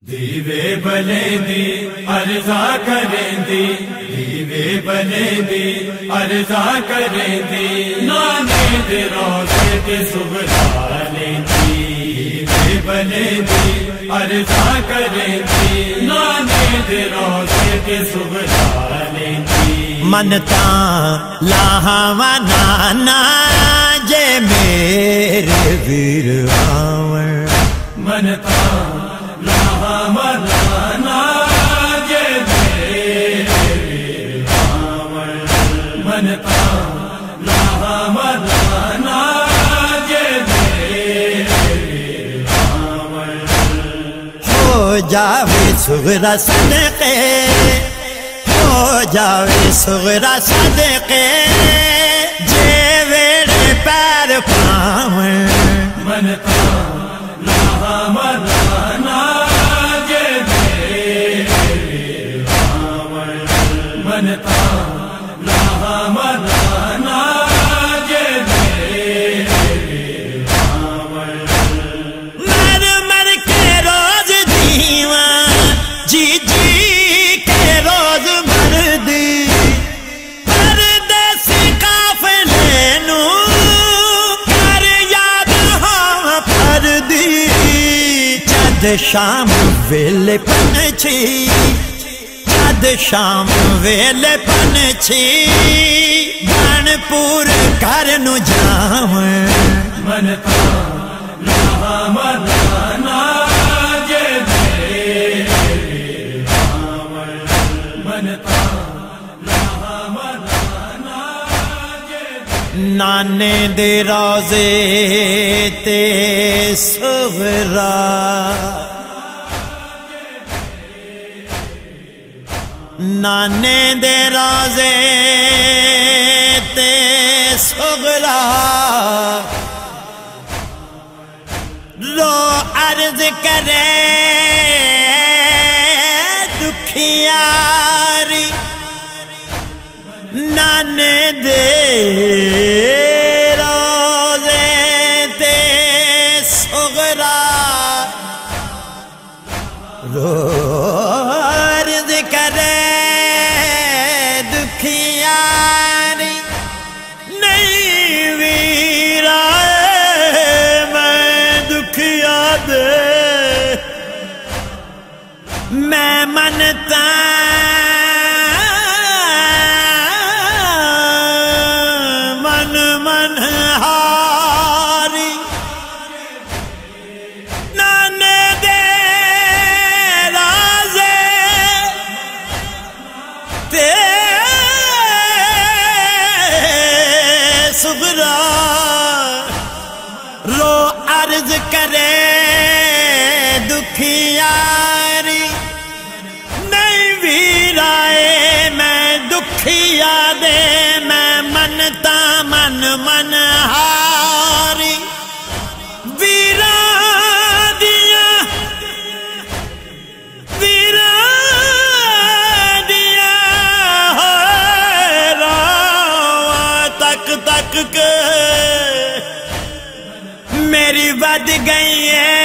دیوے بلے دی عرضا کریں دی، دیوے بلے دی عرضا کریں دی، نانے دے روزے تے سغرا لیں دی، دیوے بلے دی عرضا کریں دی، نانے دے روزے تے سغرا لیں دی۔ منتا لاہوا نانا جے میرے ویر آون، منتا مرانا جے میرے ویر آون، منتا مرانا جے میرے ویر آون۔ ہو جاوے صغرا صدقے، ہو جاوے صغرا صدقے، جے ویڑے پیر پاون، منتا مرانا جے میرے ویر آون، منتا مرانا جے میرے ویر آون۔ مر مر کے روز دیواں، جی جی کے روز مردی، پردیسی قافلے نو کر یاد ہاں پردی، جد شام ویلے پنچھی، جد شام ویلے پنچھی، بن پور کر نو جاون، منتا مرانا جے میرے ویر آون، منتا مرانا جے نانے دے روزے تے صغرا، نانے دے روزے تے صغرا، رو عرض کرے دکھیاری، نانے دے روزے تے صغرا، رو عرض کرے دکھیاری، نہیں ویرا میں دکھیا دے، میں منتا من ہاری، نانے دے رازے تے صغرا، رو عرض کرے دکھیاری، نہیں ویرائے میں دکھیا دے، میں منتا من ہاری، ویرا دیا ہوئے راواں تک تک کے میری بد گئی ہے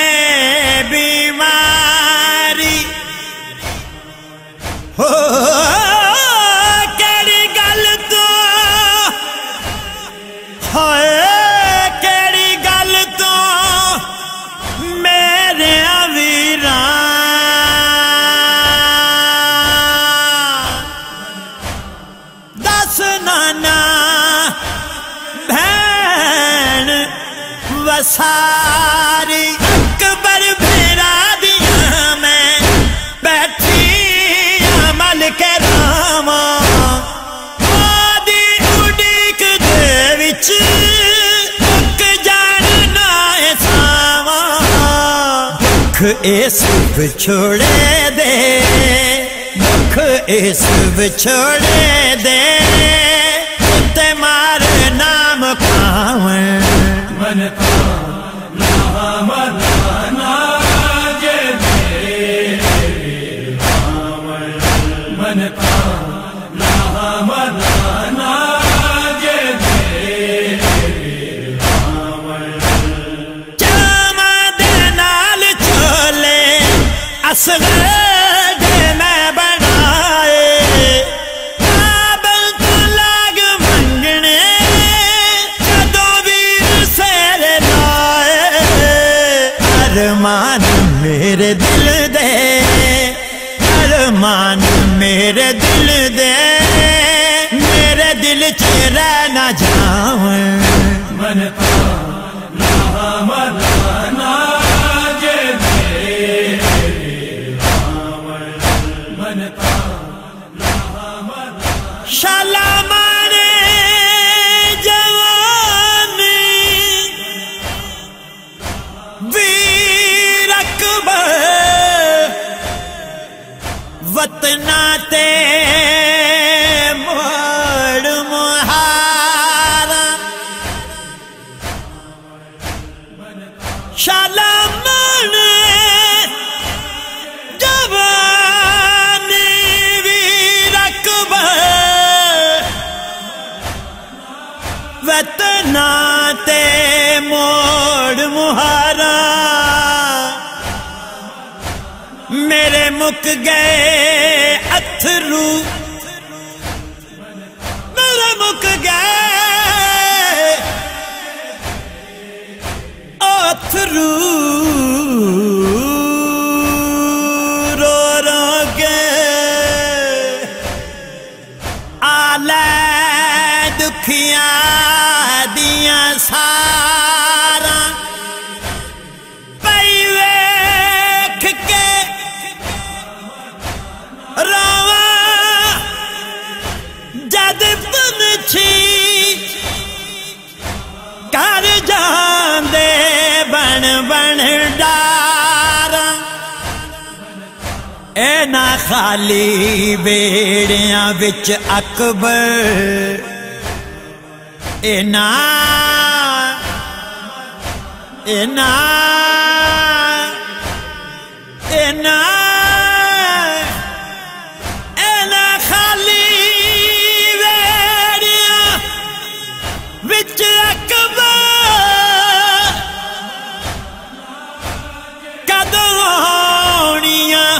بیماری، ہو کیڑی گل تو کیڑی گل تو میرے ویراں، دس نانا بہن وساری، اکبر بھیرا دیا میں بیٹھی عمل کے راواں، آدھی اڈیک دے وچ مک جاننا اے ساواں، دکھ اس وچھوڑے دے، دکھ اس وچھوڑے دے، تے مار نام کھاون، منتا مرانا جے میرے ویر آون، منتا مرانا جے میرے ویر آون۔ جاواں دے نال چھولے اصغر دے میں بنائے کابل تو لاگ منگنے جدوں ویر سیر لائے ارمان میرے دل دے ارمان میرے دل دے میرے دل چ رہ نہ جاؤں منتا لا مرانا جے منتا لا مرانا شالامان جوانی ویر اکبر وطنا تے موڑ مہارا شالامان جوانی ویر اکبر وطنا تے موڑ مہارا میرے مک گئے اتھرو میرے مک گئے اتھرو رو رو کے آلے دکھیاں دیاں سارا پئی ویکھ کے رواں جد پنچھی کر جاندے بن بن ڈاراں اے نہ خالی بیڑیاں وچ اکبر اے نا اے نا اے نا اے نا خالی بیڑیاں وچ اکبر کدوں آنیاں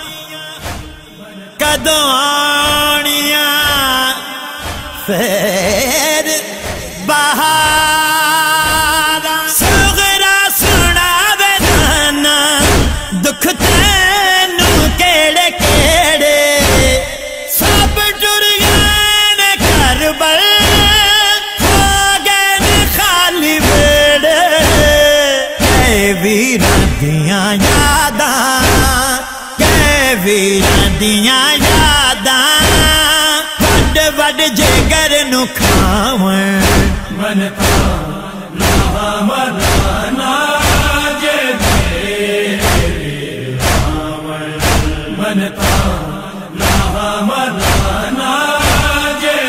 کدوں آنیاں پھر بہارا سغرا سناوے نانا دکھ تینوں کیڑے کیڑے سب ٹر گئے نے کربل ہو گئے نے خالی بیڑے اے ویراں دیاں یاداں اے ویراں دیاں یاداں وڈ وڈ جگر نو کھاواں منتا لا مرانا جے منتا لا مرانا جے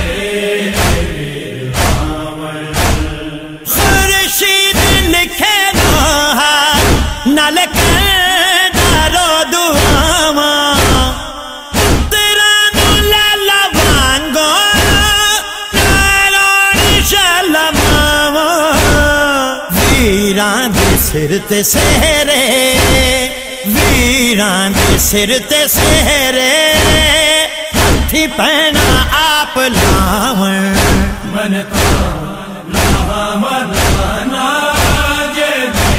خورشید لکھے نوحہ نال کردارو دعاواں پتراں نو لالا وانگو نالون شلماواں ویراں دے سر تے سہرے ویراں دے سر تے سہرے ہتھی پہنا آپ لاواں منتا لا مرانا جے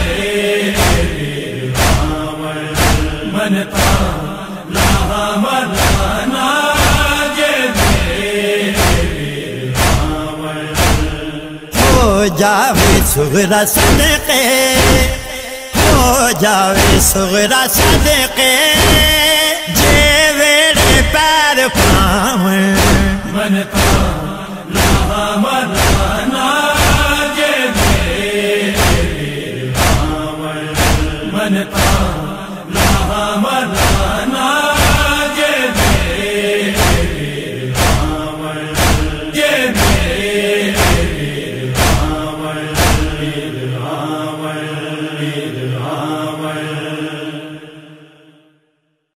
منتا لا مرانا جے ہو جاوے صغرا صدقے ہو جاوے صغرا صدقے جے ویڑے پیر پاویں منتا لا مرانا